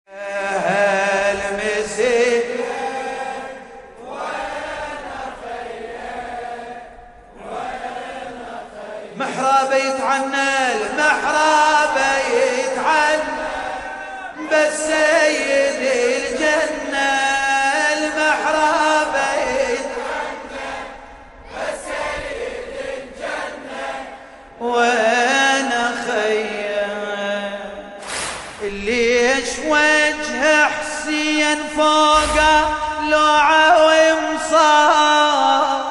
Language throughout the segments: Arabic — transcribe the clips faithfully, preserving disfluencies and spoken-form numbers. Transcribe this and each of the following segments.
محرابه يتعنى المحرابه يتعنى بس سيد الجنة المحرابه يتعنى بس سيد الجنة وانا خيم ليش وجه حسين فوقه لوعه ومصاب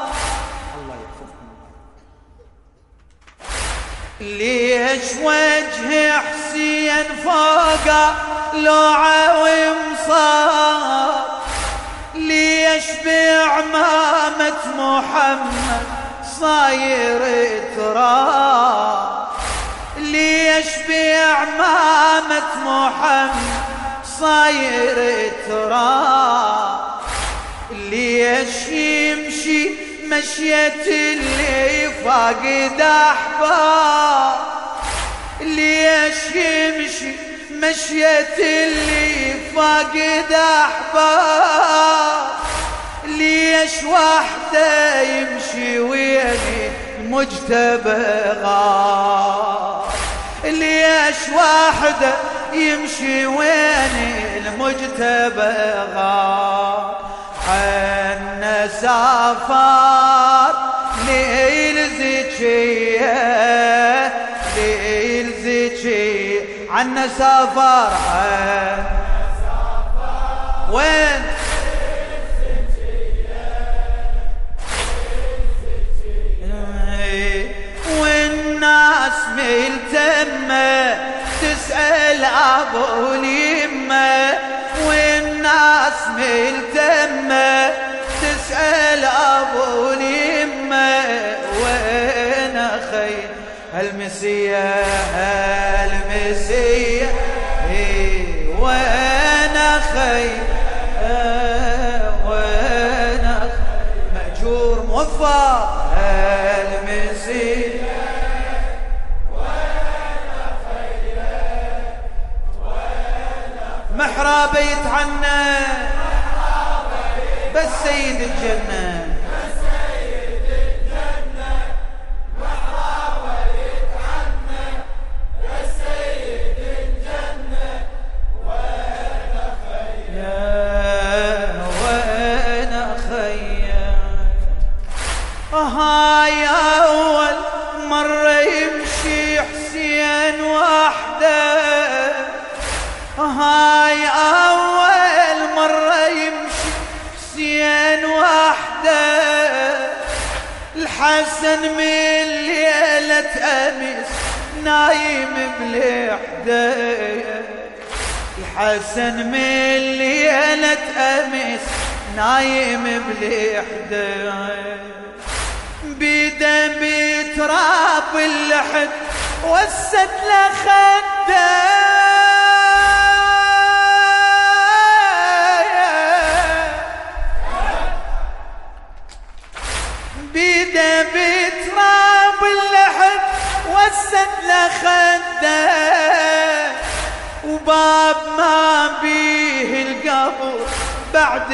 ليش وجه حسين فوقه لوعه ومصاب ليش بعمامة محمد صاير تراب ليش بعمامة محمد صاير تراب ليش يمشي مشية اللي فاقد أحباب ليش يمشي مشية اللي فاقد أحباب ليش وحده يمشي ويني المجتبى غاب ليش وحده يمشي ويني المجتبى غاب عنا سافر ليل زكية ليل زكية عنا سافر عنا سافر وين والناس ملتمة تسأل أبو اليمة والناس ملتمة تسأل أبو اليمة وين أخي هالمسية هالمسية وين أخي وين أخي مأجور موفق هالمسية محرابه يتعنى بس سيد الجنة بس سيد الجنة محرابه يتعنى بس سيد الجنة وين خيّا وين خيّا هاي أول مرة يمشي حسين وحده هاي أول مرة يمشي حسين وحده الحسن من ليلة أمس نايم بلحده الحسن من ليلة أمس نايم بلحده بيده بتراب اللحد وسد له خده بيده بتراب اللحد وسد له خده وباب ما بيه القبر بعد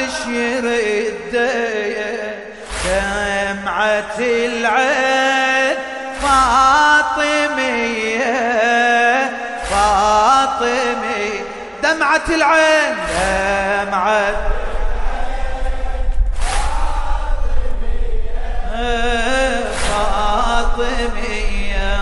يرده دمعة العين فاطمية فاطمية دمعة العين دمعة فاطمية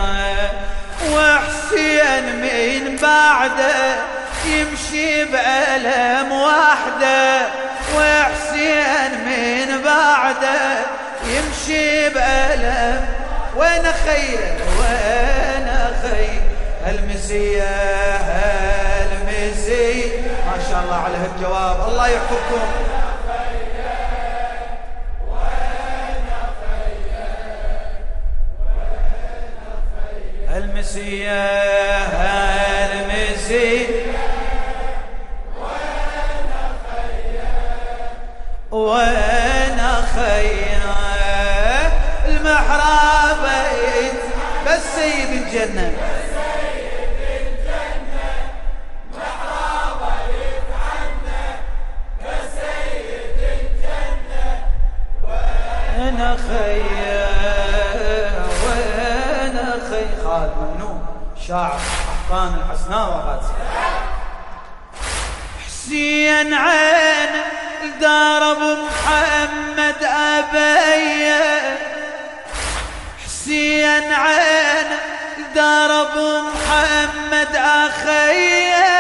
وحسين من بعده يمشي بألم وحده وحسين من بعده يمشي بألم وين خير وين خير هالمسية هالمسية ما شاء الله على هالجواب الله يحفظكم هالمسية هالمسية وين خيّا المحرابه بس سيد الجنة بس سيد الجنة محرابه شاعر قحطان الحسناوي غازي. حسين عين دار ابو محمد ابيه، حسين عين دار ابو محمد اخيه،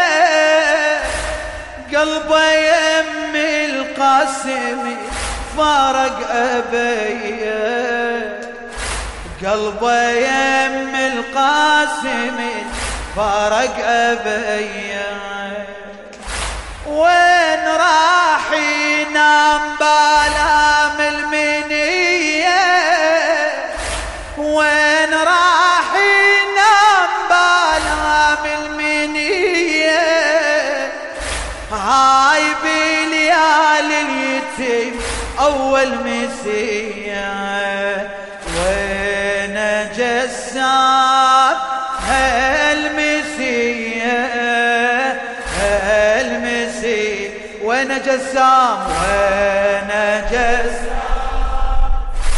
قلبه يم القاسم فارق ابيه، قلبه يم القاسم فارق ابيه. وين راح ينام بالام المنيه، وين راح ينام بالام المنيه، هاي بليالي اليتيم اول مسيه. وين جسام هالمسيه، هالمسيه وين جسام، وين جسام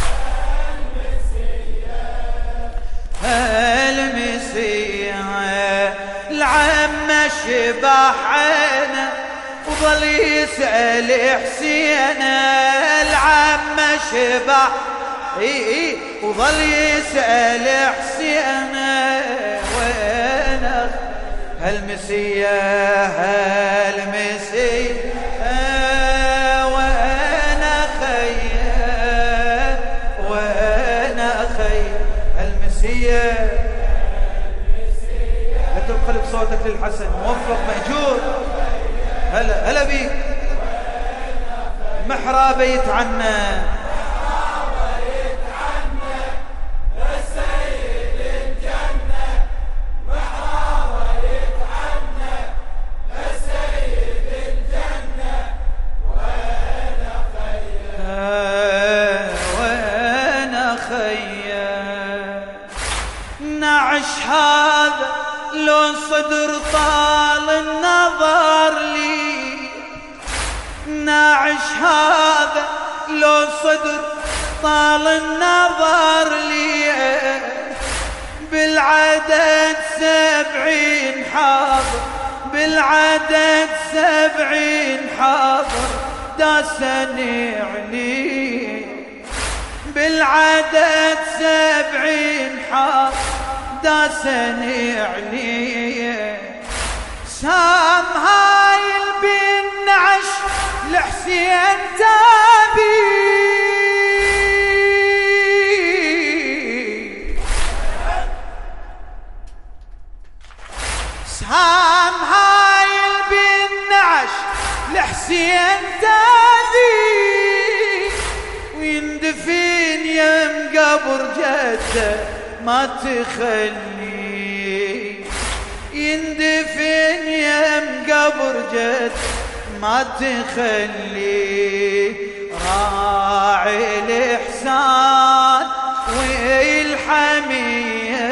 هالمسيه. العم شبح عينه وظل يسأل حسين، العم شبح اي وظل يسأل حسين، وين هالمسيه هالمسيه، وين خيه وين خيه هالمسيه. لا تبخلك صوتك للحسن، موفق مأجور. هلا هلا بيك. محراب يتعنى هذا لو صدر طال النظر لي، ناعش هذا لو صدر طال النظر لي، بالعدد سبعين حاضر، بالعدد سبعين حاضر داسني علي، بالعدد سبعين حاضر داسني عليه. سام هاي البن عش لحسين تابي، سام هاي البن عش لحسين تابي، ويندفن يم قبر جده ما تخلي، يندفن يم قبر جد ما تخلي. راعي الإحسان والحمية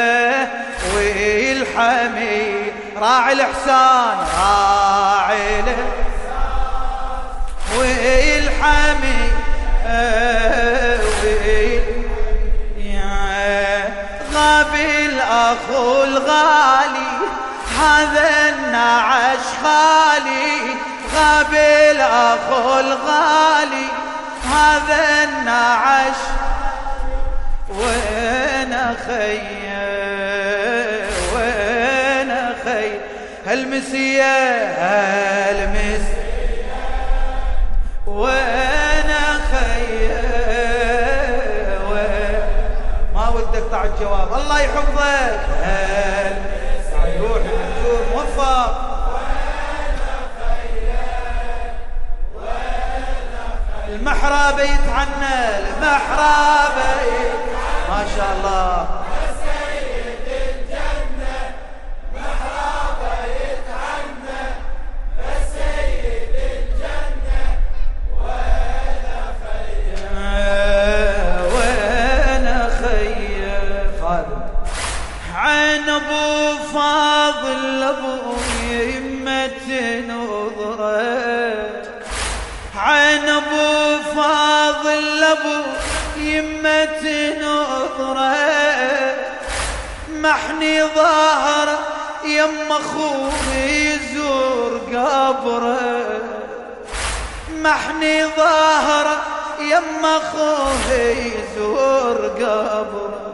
والحمية، راعي الإحسان راعي الإحسان والحمية غاب الأخو الغالي هذا النعش خالي، غاب الأخو الغالي هذا النعش. وين خيه وين خيه هالمسيه هالمسيه، وين خيه ما ودك طع الجواب. الله يحفظك. روح المنشور موفق. المحراب يتعنى، المحراب ما شاء الله. سيد الجنة محراب يتعنى، سيد الجنة وين خيه وين خيه خادم. عين ابو فاضل ابو يمة نظره، عين ابو فاضل ابو يمة نظره، محني ظهره يم اخوه يزور قبره، محني ظهره يم اخوه يزور قبره.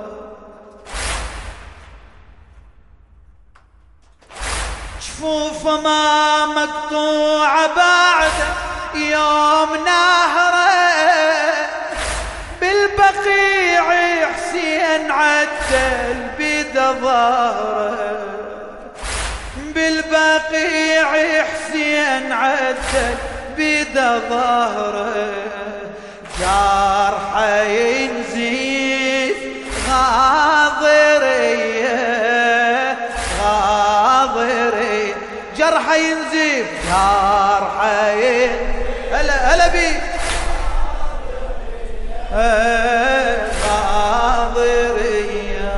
جفوفه ما مقطوعه بعده يوم نهره، بالبقيع حسين عدل بيد ظهره، بالبقيع حسين عدل بيد ظهره. جرحه ينزيف غاضريه غاضريه، جرحه ينزيف جرحه هلا هلا بي غاضريه.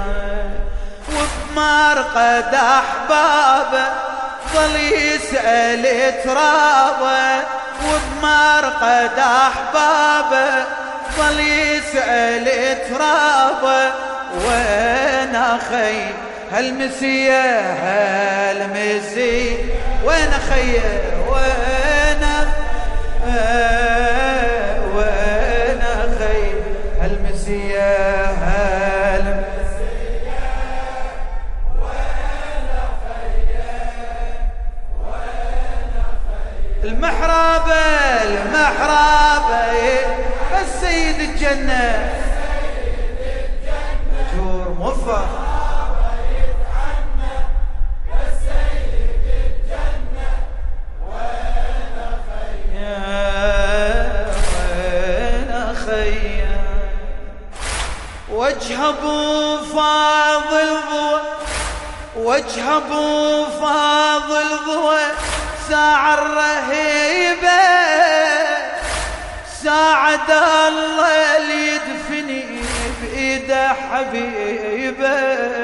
وبمرقد احبابه ظل يسأل ترابه، وبمرقد احبابه ظل يسأل ترابه. وين اخي هالمسيه هالمسيه، وين اخي وين وين اخي هالمسيه هالمسيه، وين اخي وين اخي المحرابه المحرابه السيد الجنه مجور موفق وجه ابو فاضل ضوى، وجه ابو فاضل ضوى ساعة الرهيبة، ساعد الله اللي يدفني بإيده حبيبه،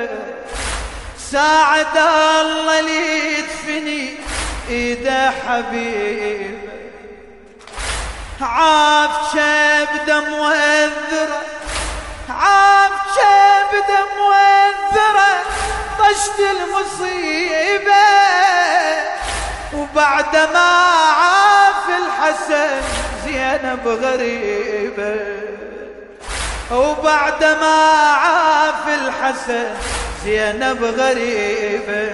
ساعد الله اللي يدفني إيده حبيبه. عاف شبده موذره، عاف شبده موذره طشت المصيبه، وبعد ما عاف الحسن زينب غريبه، وبعد ما عاف الحسن زينب غريبه.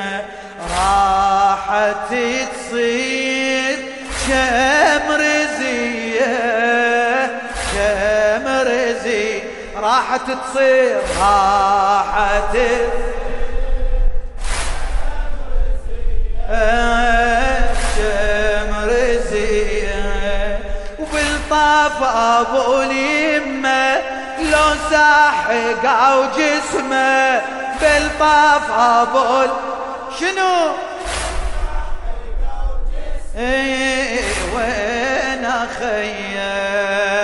راحت تصير شمرزيه شمرزيه، راحت تصير راحت شمرزيه. وبالطاف ابو اليمه لو ساحقه وجسمه، بالطاف ابو شنو ايه وين اخي